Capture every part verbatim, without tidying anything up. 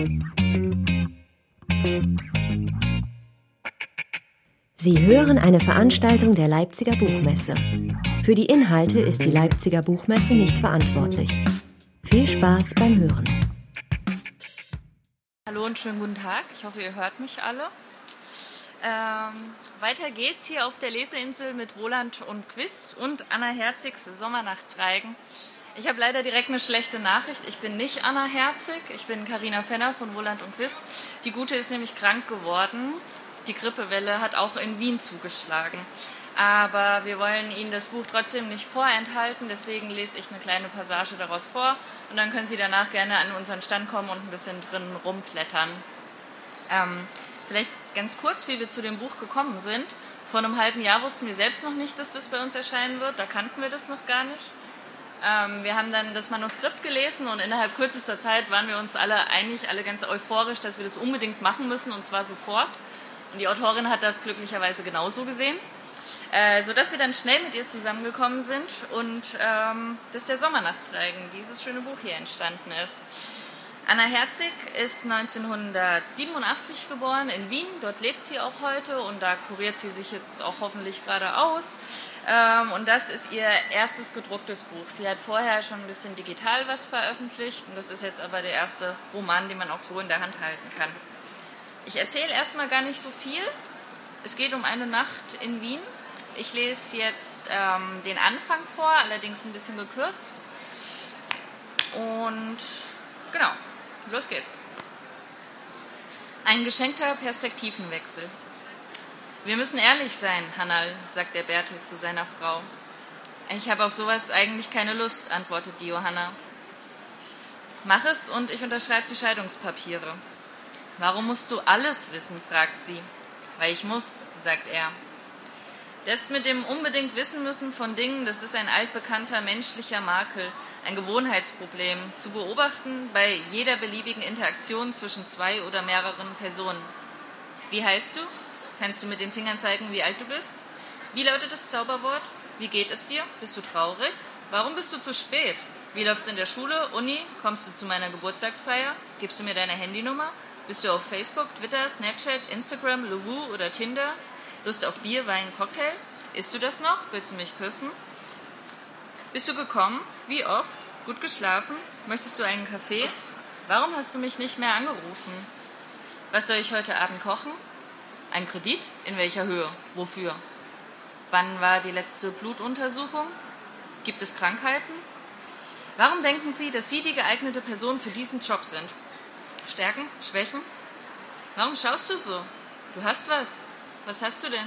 Sie hören eine Veranstaltung der Leipziger Buchmesse. Für die Inhalte ist die Leipziger Buchmesse nicht verantwortlich. Viel Spaß beim Hören. Hallo und schönen guten Tag. Ich hoffe, ihr hört mich alle. Ähm, weiter geht's hier auf der Leseinsel mit Wohland und Quist und Anna Herzigs Sommernachtsreigen. Ich habe leider direkt eine schlechte Nachricht. Ich bin nicht Anna Herzig, ich bin Carina Fenner von Wohland und Quist. Die Gute ist nämlich krank geworden. Die Grippewelle hat auch in Wien zugeschlagen. Aber wir wollen Ihnen das Buch trotzdem nicht vorenthalten, deswegen lese ich eine kleine Passage daraus vor und dann können Sie danach gerne an unseren Stand kommen und ein bisschen drin rumblättern. Ähm, vielleicht ganz kurz, wie wir zu dem Buch gekommen sind. Vor einem halben Jahr wussten wir selbst noch nicht, dass das bei uns erscheinen wird, da kannten wir das noch gar nicht. Ähm, wir haben dann das Manuskript gelesen und innerhalb kürzester Zeit waren wir uns alle einig, alle ganz euphorisch, dass wir das unbedingt machen müssen und zwar sofort. Und die Autorin hat das glücklicherweise genauso gesehen, äh, sodass wir dann schnell mit ihr zusammengekommen sind und ähm, dass der Sommernachtsreigen, dieses schöne Buch hier entstanden ist. Anna Herzig ist neunzehnhundertsiebenundachtzig geboren in Wien, dort lebt sie auch heute und da kuriert sie sich jetzt auch hoffentlich gerade aus. Ähm, und das ist ihr erstes gedrucktes Buch. Sie hat vorher schon ein bisschen digital was veröffentlicht und das ist jetzt aber der erste Roman, den man auch so in der Hand halten kann. Ich erzähle erstmal gar nicht so viel. Es geht um eine Nacht in Wien. Ich lese jetzt ähm, den Anfang vor, allerdings ein bisschen gekürzt. Und genau, los geht's. Ein geschenkter Perspektivenwechsel. Wir müssen ehrlich sein, Hannal, sagt der Bertel zu seiner Frau. Ich habe auf sowas eigentlich keine Lust, antwortet die Johanna. Mach es und ich unterschreibe die Scheidungspapiere. Warum musst du alles wissen, fragt sie. Weil ich muss, sagt er. Das mit dem unbedingt Wissen müssen von Dingen, das ist ein altbekannter menschlicher Makel, ein Gewohnheitsproblem, zu beobachten bei jeder beliebigen Interaktion zwischen zwei oder mehreren Personen. Wie heißt du? Kannst du mit den Fingern zeigen, wie alt du bist? Wie lautet das Zauberwort? Wie geht es dir? Bist du traurig? Warum bist du zu spät? Wie läuft's in der Schule? Uni? Kommst du zu meiner Geburtstagsfeier? Gibst du mir deine Handynummer? Bist du auf Facebook, Twitter, Snapchat, Instagram, Lovoo oder Tinder? Lust auf Bier, Wein, Cocktail? Isst du das noch? Willst du mich küssen? Bist du gekommen? Wie oft? Gut geschlafen? Möchtest du einen Kaffee? Warum hast du mich nicht mehr angerufen? Was soll ich heute Abend kochen? Ein Kredit? In welcher Höhe? Wofür? Wann war die letzte Blutuntersuchung? Gibt es Krankheiten? Warum denken Sie, dass Sie die geeignete Person für diesen Job sind? Stärken? Schwächen? Warum schaust du so? Du hast was. Was hast du denn?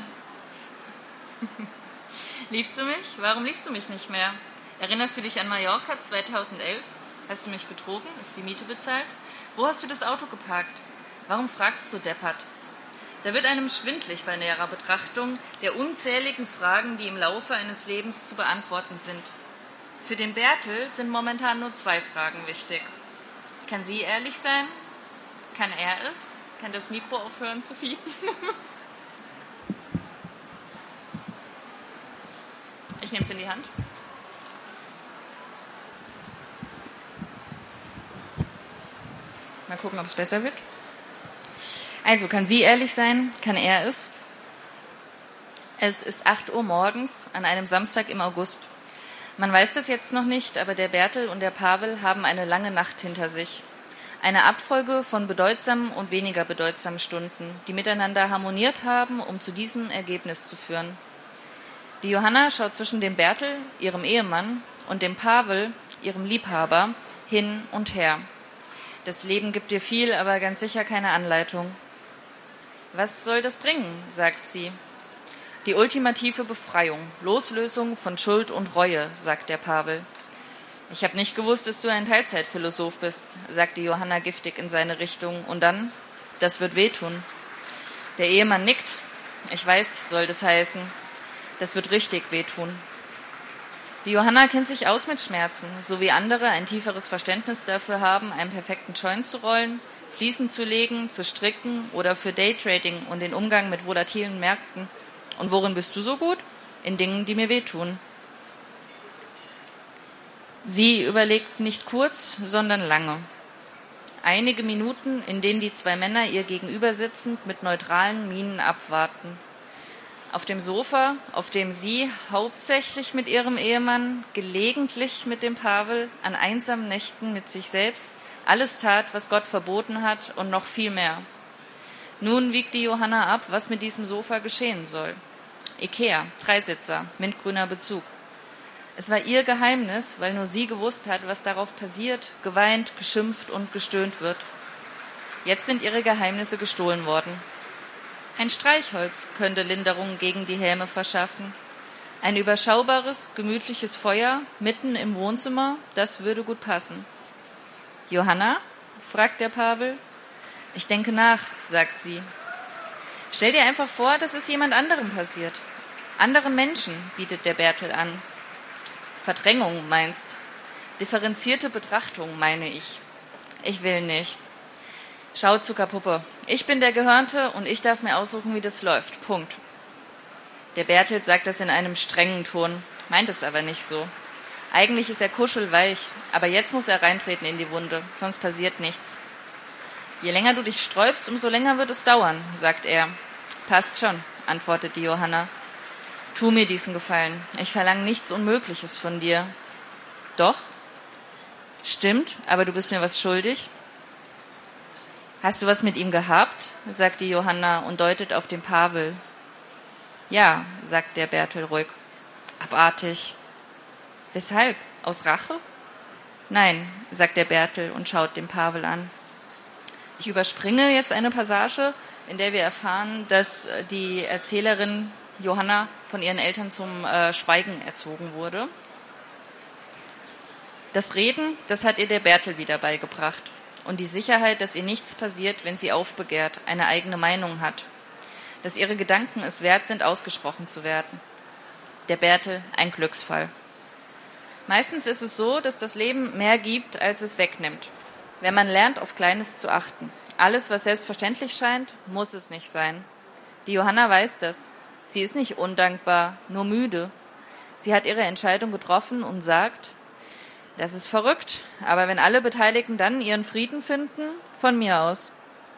Liebst du mich? Warum liebst du mich nicht mehr? Erinnerst du dich an Mallorca zweitausendelf? Hast du mich betrogen? Ist die Miete bezahlt? Wo hast du das Auto geparkt? Warum fragst du so deppert? Da wird einem schwindlig bei näherer Betrachtung der unzähligen Fragen, die im Laufe eines Lebens zu beantworten sind. Für den Bertel sind momentan nur zwei Fragen wichtig. Kann sie ehrlich sein? Kann er es? Kann das Mikro aufhören zu fiepen? Ich nehme es in die Hand. Mal gucken, ob es besser wird. Also, kann sie ehrlich sein? Kann er es? Es ist acht Uhr morgens an einem Samstag im August. Man weiß das jetzt noch nicht, aber der Bertel und der Pavel haben eine lange Nacht hinter sich. Eine Abfolge von bedeutsamen und weniger bedeutsamen Stunden, die miteinander harmoniert haben, um zu diesem Ergebnis zu führen. Die Johanna schaut zwischen dem Bertel, ihrem Ehemann, und dem Pavel, ihrem Liebhaber, hin und her. Das Leben gibt dir viel, aber ganz sicher keine Anleitung. Was soll das bringen, sagt sie. Die ultimative Befreiung, Loslösung von Schuld und Reue, sagt der Pavel. Ich habe nicht gewusst, dass du ein Teilzeitphilosoph bist, sagt die Johanna giftig in seine Richtung. Und dann, das wird wehtun. Der Ehemann nickt. Ich weiß, soll das heißen. Das wird richtig wehtun. Die Johanna kennt sich aus mit Schmerzen, so wie andere ein tieferes Verständnis dafür haben, einen perfekten Joint zu rollen, Fliesen zu legen, zu stricken oder für Daytrading und den Umgang mit volatilen Märkten. Und worin bist du so gut? In Dingen, die mir wehtun. Sie überlegt nicht kurz, sondern lange. Einige Minuten, in denen die zwei Männer ihr gegenüber sitzend mit neutralen Mienen abwarten. Auf dem Sofa, auf dem sie hauptsächlich mit ihrem Ehemann, gelegentlich mit dem Pavel, an einsamen Nächten mit sich selbst, alles tat, was Gott verboten hat und noch viel mehr. Nun wiegt die Johanna ab, was mit diesem Sofa geschehen soll. Ikea, Dreisitzer, mintgrüner Bezug. Es war ihr Geheimnis, weil nur sie gewusst hat, was darauf passiert, geweint, geschimpft und gestöhnt wird. Jetzt sind ihre Geheimnisse gestohlen worden. Ein Streichholz könnte Linderung gegen die Häme verschaffen. Ein überschaubares, gemütliches Feuer mitten im Wohnzimmer, das würde gut passen. »Johanna?« fragt der Pavel. »Ich denke nach«, sagt sie. »Stell dir einfach vor, dass es jemand anderem passiert. Anderen Menschen«, bietet der Bertel an. »Verdrängung, meinst? Differenzierte Betrachtung, meine ich. Ich will nicht. Schau, Zuckerpuppe, ich bin der Gehörnte und ich darf mir aussuchen, wie das läuft. Punkt.« Der Bertel sagt das in einem strengen Ton, meint es aber nicht so. Eigentlich ist er kuschelweich, aber jetzt muss er reintreten in die Wunde, sonst passiert nichts. »Je länger du dich sträubst, umso länger wird es dauern«, sagt er. »Passt schon«, antwortet die Johanna. »Tu mir diesen Gefallen. Ich verlange nichts Unmögliches von dir.« »Doch?« »Stimmt, aber du bist mir was schuldig.« »Hast du was mit ihm gehabt?«, sagt die Johanna und deutet auf den Pavel. »Ja«, sagt der Bertel ruhig. »Abartig.« »Weshalb? Aus Rache?« »Nein«, sagt der Bertel und schaut den Pavel an. Ich überspringe jetzt eine Passage, in der wir erfahren, dass die Erzählerin Johanna von ihren Eltern zum äh, Schweigen erzogen wurde. Das Reden, das hat ihr der Bertel wieder beigebracht. Und die Sicherheit, dass ihr nichts passiert, wenn sie aufbegehrt, eine eigene Meinung hat. Dass ihre Gedanken es wert sind, ausgesprochen zu werden. Der Bertel, ein Glücksfall. Meistens ist es so, dass das Leben mehr gibt, als es wegnimmt. Wenn man lernt, auf Kleines zu achten. Alles, was selbstverständlich scheint, muss es nicht sein. Die Johanna weiß das. Sie ist nicht undankbar, nur müde. Sie hat ihre Entscheidung getroffen und sagt, das ist verrückt, aber wenn alle Beteiligten dann ihren Frieden finden, von mir aus.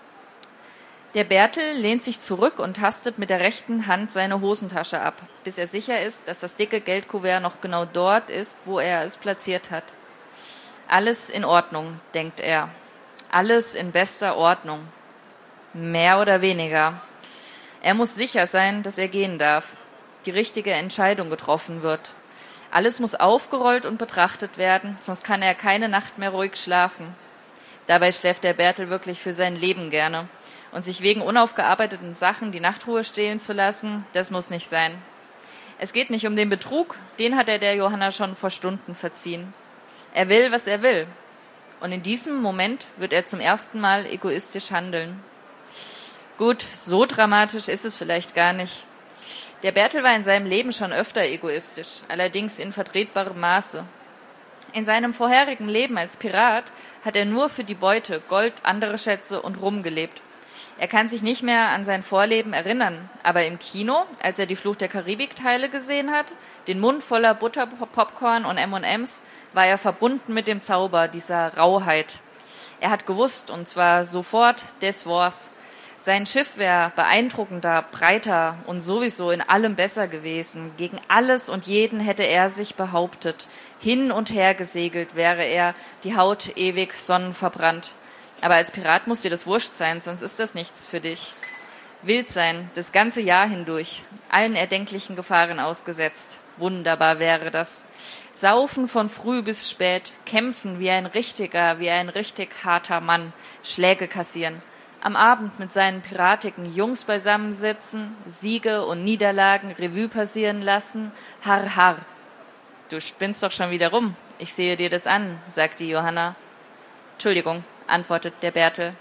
Der Bertel lehnt sich zurück und tastet mit der rechten Hand seine Hosentasche ab, bis er sicher ist, dass das dicke Geldkuvert noch genau dort ist, wo er es platziert hat. Alles in Ordnung, denkt er. Alles in bester Ordnung. Mehr oder weniger. Er muss sicher sein, dass er gehen darf. Die richtige Entscheidung getroffen wird. Alles muss aufgerollt und betrachtet werden, sonst kann er keine Nacht mehr ruhig schlafen. Dabei schläft der Bertel wirklich für sein Leben gerne. Und sich wegen unaufgearbeiteten Sachen die Nachtruhe stehlen zu lassen, das muss nicht sein. Es geht nicht um den Betrug, den hat er der Johanna schon vor Stunden verziehen. Er will, was er will. Und in diesem Moment wird er zum ersten Mal egoistisch handeln. Gut, so dramatisch ist es vielleicht gar nicht. Der Bertel war in seinem Leben schon öfter egoistisch, allerdings in vertretbarem Maße. In seinem vorherigen Leben als Pirat hat er nur für die Beute, Gold, andere Schätze und Rum gelebt. Er kann sich nicht mehr an sein Vorleben erinnern, aber im Kino, als er die Fluch der Karibik-Teile gesehen hat, den Mund voller Butterpopcorn und M und M's, war er verbunden mit dem Zauber dieser Rauheit. Er hat gewusst, und zwar sofort, des war's. Sein Schiff wäre beeindruckender, breiter und sowieso in allem besser gewesen. Gegen alles und jeden hätte er sich behauptet. Hin und her gesegelt wäre er, die Haut ewig sonnenverbrannt. Aber als Pirat muss dir das wurscht sein, sonst ist das nichts für dich. Wild sein, das ganze Jahr hindurch, allen erdenklichen Gefahren ausgesetzt. Wunderbar wäre das. Saufen von früh bis spät, kämpfen wie ein richtiger, wie ein richtig harter Mann, Schläge kassieren. Am Abend mit seinen piratigen Jungs beisammensitzen, Siege und Niederlagen Revue passieren lassen, har har. Du spinnst doch schon wieder rum, ich sehe dir das an, sagt die Johanna. Entschuldigung, antwortet der Bertel.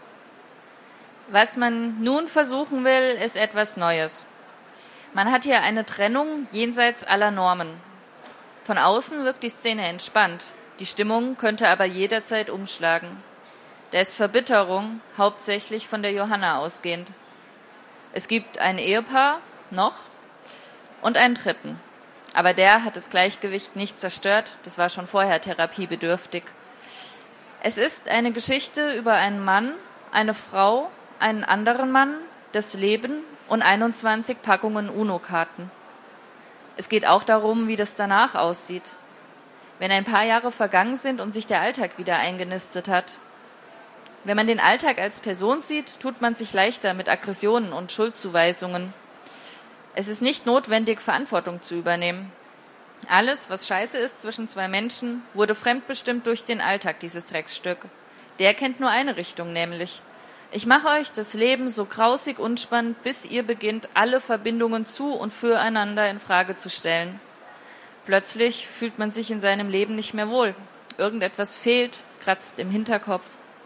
Was man nun versuchen will, ist etwas Neues. Man hat hier eine Trennung jenseits aller Normen. Von außen wirkt die Szene entspannt, die Stimmung könnte aber jederzeit umschlagen. Da ist Verbitterung, hauptsächlich von der Johanna ausgehend. Es gibt ein Ehepaar, noch, und einen dritten. Aber der hat das Gleichgewicht nicht zerstört, das war schon vorher therapiebedürftig. Es ist eine Geschichte über einen Mann, eine Frau, einen anderen Mann, das Leben und einundzwanzig Packungen UNO-Karten. Es geht auch darum, wie das danach aussieht. Wenn ein paar Jahre vergangen sind und sich der Alltag wieder eingenistet hat. Wenn man den Alltag als Person sieht, tut man sich leichter mit Aggressionen und Schuldzuweisungen. Es ist nicht notwendig, Verantwortung zu übernehmen. Alles, was scheiße ist zwischen zwei Menschen, wurde fremdbestimmt durch den Alltag, dieses Drecksstück. Der kennt nur eine Richtung, nämlich: Ich mache euch das Leben so grausig unspannend, bis ihr beginnt, alle Verbindungen zu und füreinander in Frage zu stellen. Plötzlich fühlt man sich in seinem Leben nicht mehr wohl. Irgendetwas fehlt, kratzt im Hinterkopf.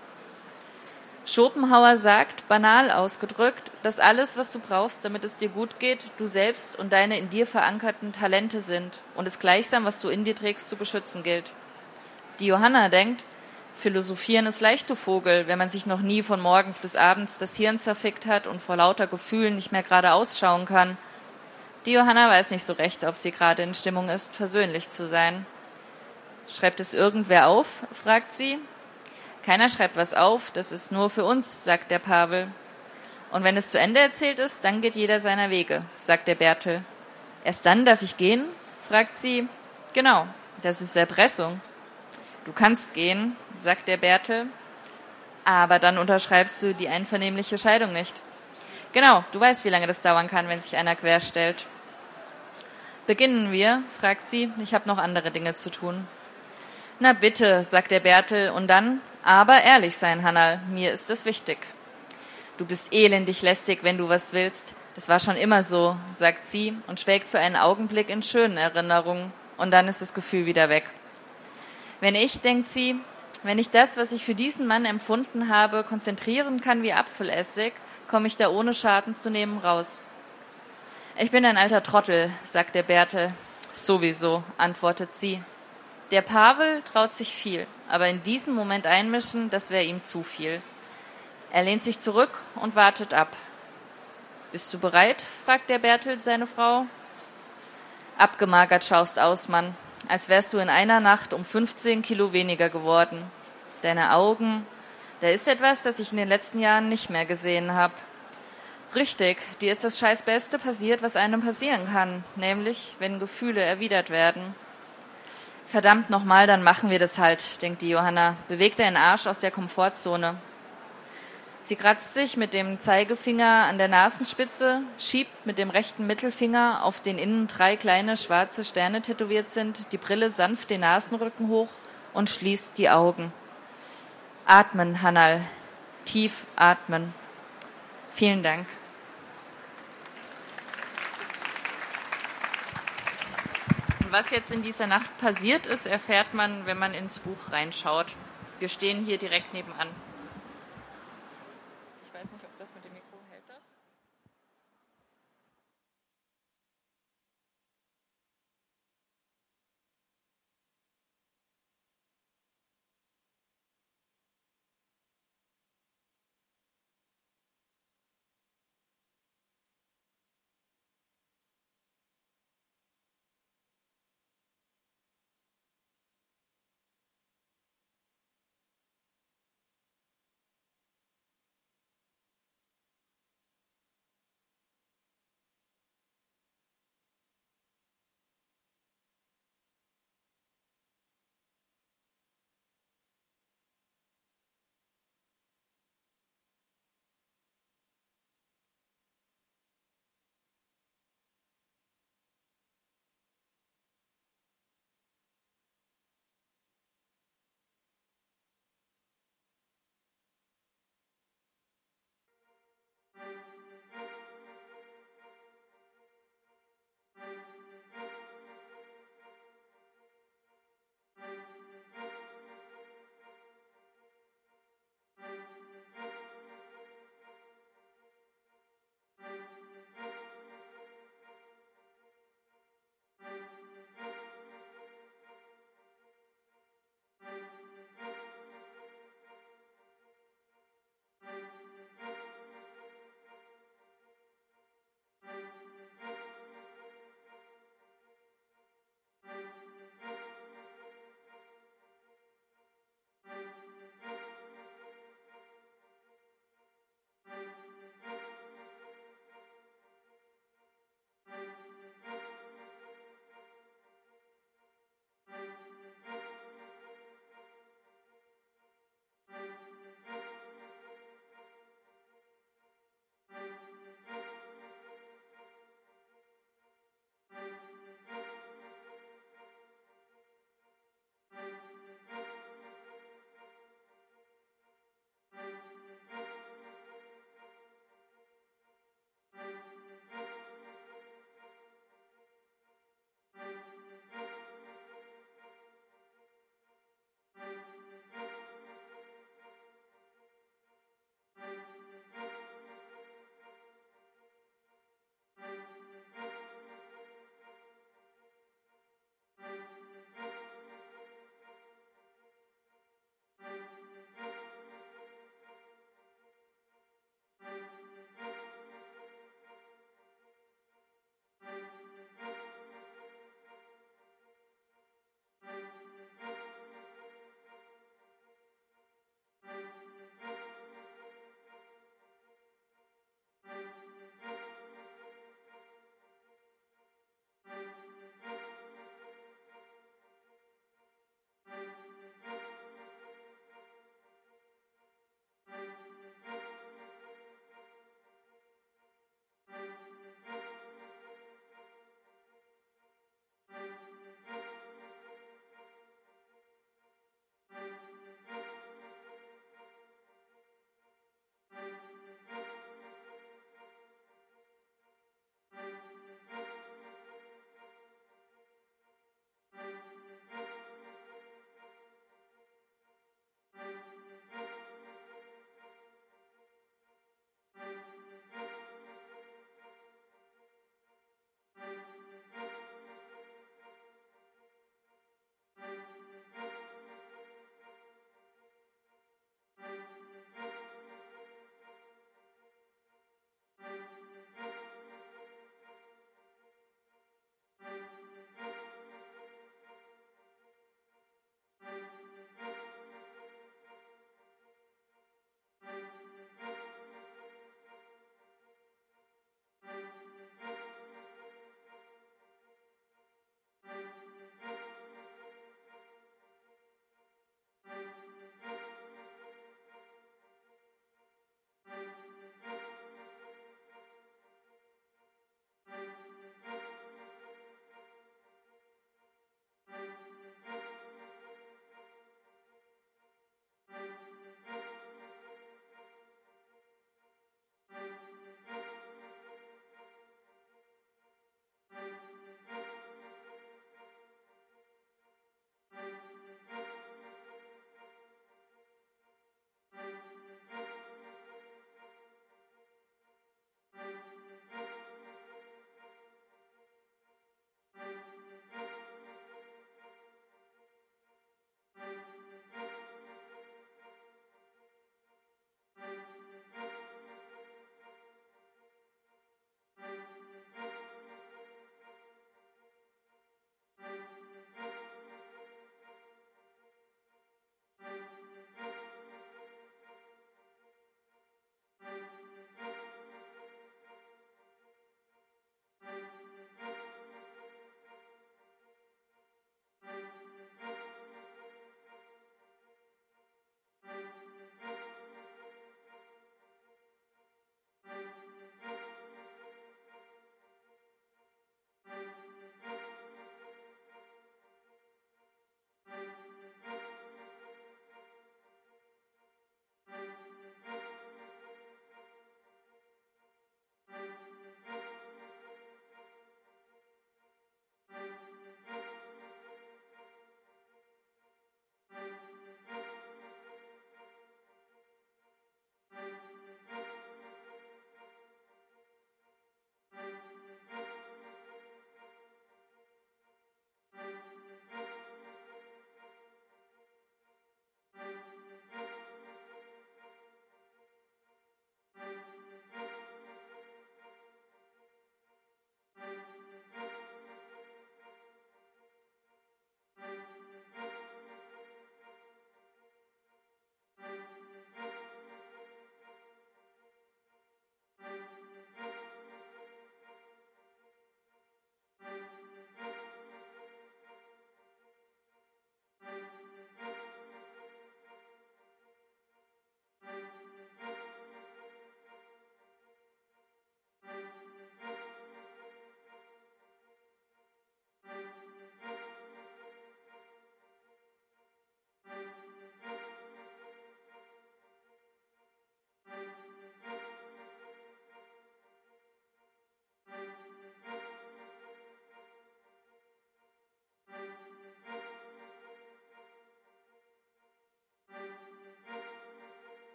Schopenhauer sagt, banal ausgedrückt, dass alles, was du brauchst, damit es dir gut geht, du selbst und deine in dir verankerten Talente sind und es gleichsam, was du in dir trägst, zu beschützen gilt. Die Johanna denkt, Philosophieren ist leicht, du Vogel, wenn man sich noch nie von morgens bis abends das Hirn zerfickt hat und vor lauter Gefühlen nicht mehr gerade ausschauen kann. Die Johanna weiß nicht so recht, ob sie gerade in Stimmung ist, versöhnlich zu sein. Schreibt es irgendwer auf? Fragt sie. Keiner schreibt was auf, das ist nur für uns, sagt der Pavel. Und wenn es zu Ende erzählt ist, dann geht jeder seiner Wege, sagt der Bertel. Erst dann darf ich gehen? Fragt sie. Genau, das ist Erpressung. Du kannst gehen, sagt der Bertel, aber dann unterschreibst du die einvernehmliche Scheidung nicht. Genau, du weißt, wie lange das dauern kann, wenn sich einer querstellt. Beginnen wir, fragt sie, ich habe noch andere Dinge zu tun. Na bitte, sagt der Bertel, und dann, aber ehrlich sein, Hannal, mir ist es wichtig. Du bist elendig lästig, wenn du was willst. Das war schon immer so, sagt sie und schwelgt für einen Augenblick in schönen Erinnerungen, und dann ist das Gefühl wieder weg. Wenn ich, denkt sie, wenn ich das, was ich für diesen Mann empfunden habe, konzentrieren kann wie Apfelessig, komme ich da ohne Schaden zu nehmen raus. Ich bin ein alter Trottel, sagt der Bertel. Sowieso, antwortet sie. Der Pavel traut sich viel, aber in diesem Moment einmischen, das wäre ihm zu viel. Er lehnt sich zurück und wartet ab. Bist du bereit? Fragt der Bertel seine Frau. Abgemagert schaust aus, Mann, als wärst du in einer Nacht um fünfzehn Kilo weniger geworden. Deine Augen, da ist etwas, das ich in den letzten Jahren nicht mehr gesehen habe. Richtig, dir ist das Scheißbeste passiert, was einem passieren kann, nämlich, wenn Gefühle erwidert werden. Verdammt nochmal, dann machen wir das halt, denkt die Johanna, bewegt den Arsch aus der Komfortzone. Sie kratzt sich mit dem Zeigefinger an der Nasenspitze, schiebt mit dem rechten Mittelfinger, auf den innen drei kleine schwarze Sterne tätowiert sind, die Brille sanft den Nasenrücken hoch und schließt die Augen. Atmen, Hannal. Tief atmen. Vielen Dank. Was jetzt in dieser Nacht passiert ist, erfährt man, wenn man ins Buch reinschaut. Wir stehen hier direkt nebenan. Ich weiß nicht, ob das mit dem Mikro hält das.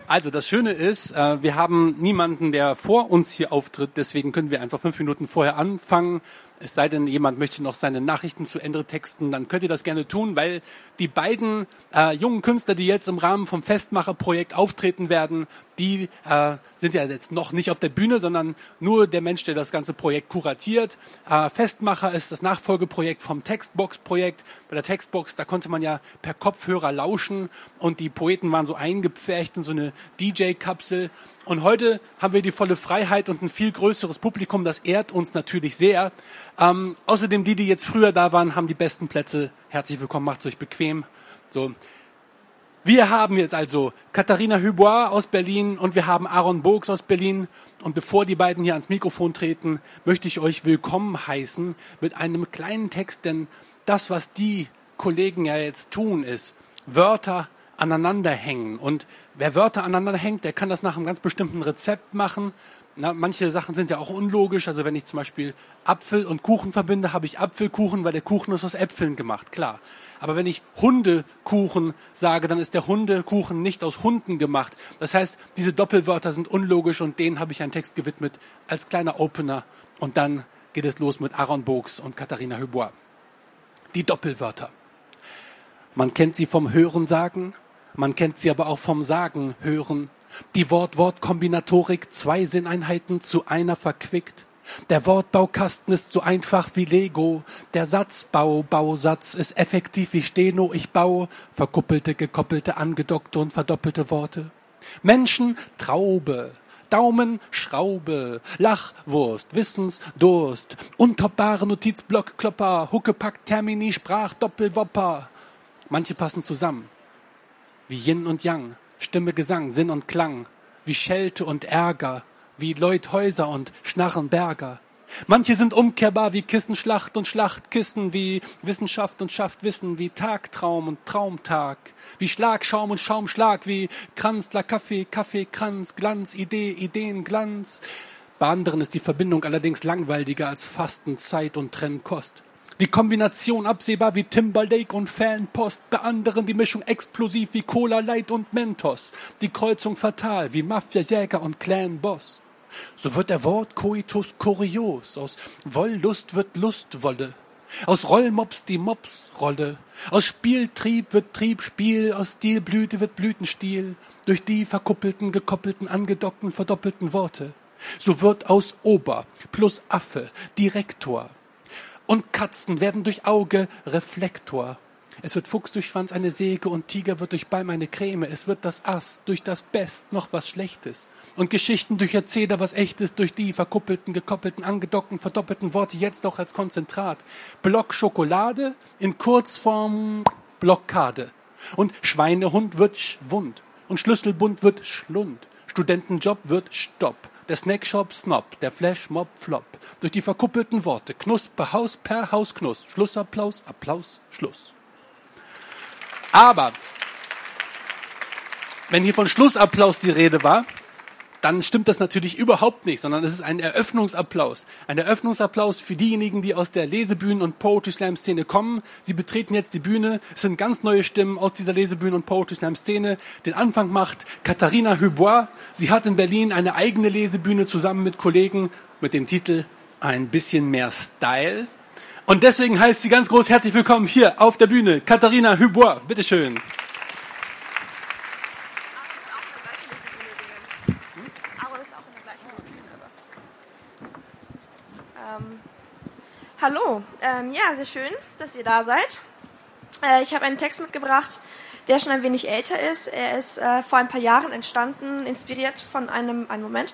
Also das Schöne ist, äh, wir haben niemanden, der vor uns hier auftritt, deswegen können wir einfach fünf Minuten vorher anfangen. Es sei denn, jemand möchte noch seine Nachrichten zu Ende texten, dann könnt ihr das gerne tun, weil die beiden äh, jungen Künstler, die jetzt im Rahmen vom Festmacher-Projekt auftreten werden, die äh, sind ja jetzt noch nicht auf der Bühne, sondern nur der Mensch, der das ganze Projekt kuratiert. Äh, Festmacher ist das Nachfolgeprojekt vom Textbox-Projekt. Bei der Textbox, da konnte man ja per Kopfhörer lauschen und die Poeten waren so eingepfercht in so eine D J-Kapsel. Und heute haben wir die volle Freiheit und ein viel größeres Publikum, das ehrt uns natürlich sehr. Ähm, außerdem die, die jetzt früher da waren, haben die besten Plätze. Herzlich willkommen, macht's euch bequem. So. Wir haben jetzt also Katharina Hubois aus Berlin und wir haben Aaron Bogs aus Berlin. Und bevor die beiden hier ans Mikrofon treten, möchte ich euch willkommen heißen mit einem kleinen Text, denn das, was die Kollegen ja jetzt tun, ist Wörter aneinander hängen. Und wer Wörter aneinander hängt, der kann das nach einem ganz bestimmten Rezept machen. Na, manche Sachen sind ja auch unlogisch. Also wenn ich zum Beispiel Apfel und Kuchen verbinde, habe ich Apfelkuchen, weil der Kuchen ist aus Äpfeln gemacht, klar. Aber wenn ich Hundekuchen sage, dann ist der Hundekuchen nicht aus Hunden gemacht. Das heißt, diese Doppelwörter sind unlogisch und denen habe ich einen Text gewidmet als kleiner Opener. Und dann geht es los mit Aaron Bogs und Katharina Hubois. Die Doppelwörter. Man kennt sie vom Hörensagen, man kennt sie aber auch vom Sagen, Hören. Die Wort-Wort-Kombinatorik, zwei Sinneinheiten zu einer verquickt. Der Wortbaukasten ist so einfach wie Lego. Der Satzbau, Bausatz ist effektiv wie Steno. Ich baue verkuppelte, gekoppelte, angedockte und verdoppelte Worte. Menschen, Traube. Daumen, Schraube, Lachwurst, Wissensdurst, untoppbare Notizblock, Klopper, Huckepack, Termini, Sprach, Doppelwopper. Manche passen zusammen, wie Yin und Yang, Stimme, Gesang, Sinn und Klang, wie Schelte und Ärger, wie Leuthäuser und Schnarrenberger. Manche sind umkehrbar wie Kissenschlacht und Schlachtkissen, wie Wissenschaft und Schafft Wissen, wie Tagtraum und Traumtag, wie Schlagschaum und Schaumschlag, wie Kranzler, Kaffee, Kaffeekranz, Glanz, Idee, Ideenglanz. Bei anderen ist die Verbindung allerdings langweiliger als Fastenzeit und Trennkost. Die Kombination absehbar wie Timberlake und Fanpost, bei anderen die Mischung explosiv wie Cola Light und Mentos, die Kreuzung fatal wie Mafia-Jäger und Clan-Boss. So wird der Wort Coitus kurios, aus Wollust wird Lustwolle, aus Rollmops die Mopsrolle, aus Spieltrieb wird Triebspiel, aus Stilblüte wird Blütenstiel, durch die verkuppelten, gekoppelten, angedockten, verdoppelten Worte. So wird aus Ober plus Affe Direktor. Und Katzen werden durch Auge Reflektor. Es wird Fuchs durch Schwanz eine Säge und Tiger wird durch Balm eine Creme. Es wird das Ass durch das Best noch was Schlechtes. Und Geschichten durch Erzähler was Echtes, durch die verkuppelten, gekoppelten, angedockten, verdoppelten Worte jetzt auch als Konzentrat. Block Schokolade in Kurzform Blockade. Und Schweinehund wird Schwund. Und Schlüsselbund wird Schlund. Studentenjob wird Stopp. Der Snackshop Snob, der Flashmob Flop. Durch die verkuppelten Worte. Knusper, Haus per Hausknuss. Schlussapplaus, Applaus, Schluss. Aber, wenn hier von Schlussapplaus die Rede war, dann stimmt das natürlich überhaupt nicht, sondern es ist ein Eröffnungsapplaus. Ein Eröffnungsapplaus für diejenigen, die aus der Lesebühnen- und Poetry-Slam-Szene kommen. Sie betreten jetzt die Bühne. Es sind ganz neue Stimmen aus dieser Lesebühnen- und Poetry-Slam-Szene. Den Anfang macht Katharina Hubois. Sie hat in Berlin eine eigene Lesebühne zusammen mit Kollegen mit dem Titel Ein bisschen mehr Style. Und deswegen heißt sie ganz groß herzlich willkommen hier auf der Bühne, Katharina Hubois. Bitteschön. Hallo, ähm, ja, sehr schön, dass ihr da seid. Äh, ich habe einen Text mitgebracht, der schon ein wenig älter ist. Er ist äh, vor ein paar Jahren entstanden, inspiriert von einem, einen Moment,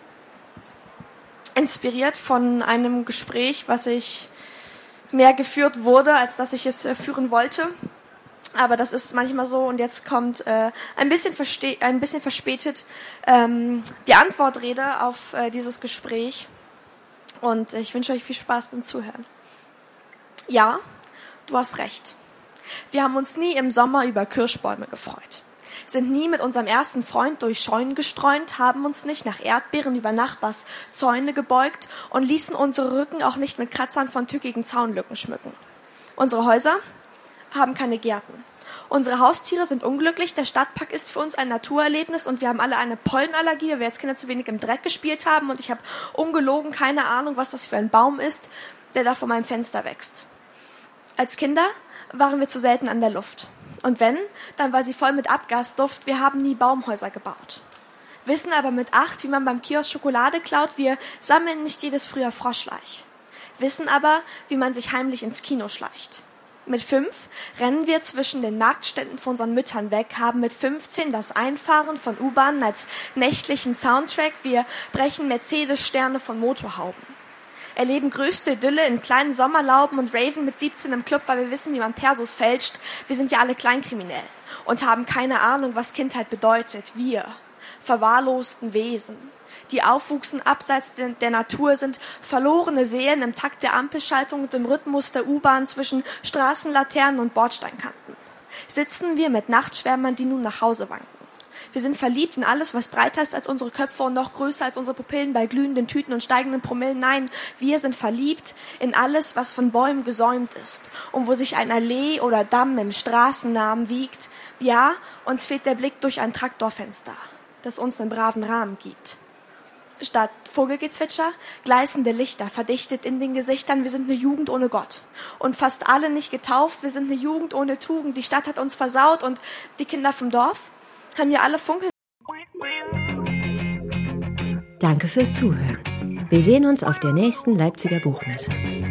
inspiriert von einem Gespräch, was ich mehr geführt wurde, als dass ich es äh, führen wollte. Aber das ist manchmal so und jetzt kommt äh, ein bisschen verste- ein bisschen verspätet ähm, die Antwortrede auf äh, dieses Gespräch. Und ich wünsche euch viel Spaß beim Zuhören. Ja, du hast recht. Wir haben uns nie im Sommer über Kirschbäume gefreut, sind nie mit unserem ersten Freund durch Scheunen gestreunt, haben uns nicht nach Erdbeeren über Nachbars Zäune gebeugt und ließen unsere Rücken auch nicht mit Kratzern von tückigen Zaunlücken schmücken. Unsere Häuser haben keine Gärten, Unsere Haustiere sind unglücklich, der Stadtpark ist für uns ein Naturerlebnis und wir haben alle eine Pollenallergie, weil wir als Kinder zu wenig im Dreck gespielt haben und ich habe ungelogen keine Ahnung, was das für ein Baum ist, der da vor meinem Fenster wächst. Als Kinder waren wir zu selten an der Luft. Und wenn, dann war sie voll mit Abgasduft, wir haben nie Baumhäuser gebaut. Wissen aber mit acht, wie man beim Kiosk Schokolade klaut, wir sammeln nicht jedes Frühjahr Froschlaich. Wissen aber, wie man sich heimlich ins Kino schleicht. Mit fünf rennen wir zwischen den Marktständen von unseren Müttern weg, haben mit fünfzehn das Einfahren von U-Bahnen als nächtlichen Soundtrack, wir brechen Mercedes-Sterne von Motorhauben. Erleben größte Idylle in kleinen Sommerlauben und raven mit siebzehn im Club, weil wir wissen, wie man Persos fälscht. Wir sind ja alle kleinkriminell und haben keine Ahnung, was Kindheit bedeutet. Wir, verwahrlosten Wesen, die aufwuchsen abseits der Natur, sind verlorene Seelen im Takt der Ampelschaltung und im Rhythmus der U-Bahn zwischen Straßenlaternen und Bordsteinkanten. Sitzen wir mit Nachtschwärmern, die nun nach Hause wanken. Wir sind verliebt in alles, was breiter ist als unsere Köpfe und noch größer als unsere Pupillen bei glühenden Tüten und steigenden Promillen. Nein, wir sind verliebt in alles, was von Bäumen gesäumt ist und wo sich ein Allee oder Damm im Straßennamen wiegt. Ja, uns fehlt der Blick durch ein Traktorfenster, das uns einen braven Rahmen gibt. Statt Vogelgezwitscher, gleißende Lichter, verdichtet in den Gesichtern. Wir sind eine Jugend ohne Gott. Und fast alle nicht getauft. Wir sind eine Jugend ohne Tugend. Die Stadt hat uns versaut und die Kinder vom Dorf haben ja alle funkeln. Danke fürs Zuhören. Wir sehen uns auf der nächsten Leipziger Buchmesse.